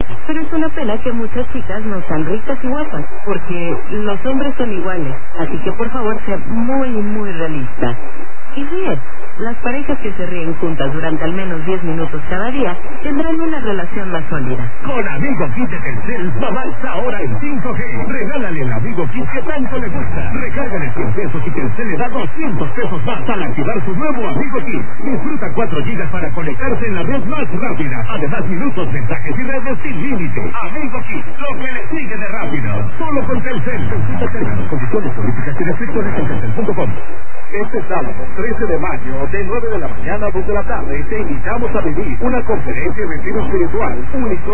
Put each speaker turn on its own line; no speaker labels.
Pero es una pena que muchas chicas no sean ricas y guapas, porque los hombres son iguales. Así que por favor, sea muy realista. Y ríe. Las parejas que se ríen juntas durante al menos 10 minutos cada día tendrán una relación más sólida.
Con Amigo Kit de Telcel, mamá está ahora en 5G. Regálale el Amigo Kit que tanto le gusta. Recárgale 100 pesos y Telcel le da 200 pesos más al activar su nuevo Amigo Kit. Disfruta 4 gigas para conectarse en la red más rápida. Además, minutos, mensajes y redes sin límite. Amigo Kit, lo que le sigue de rápido. Solo con Telcel. Consulta términos, condiciones, políticas y restricciones en telcel.com.
Este sábado, 13 de mayo, de 9 de la mañana a 2 de la tarde, te invitamos a vivir una conferencia y retiro espiritual único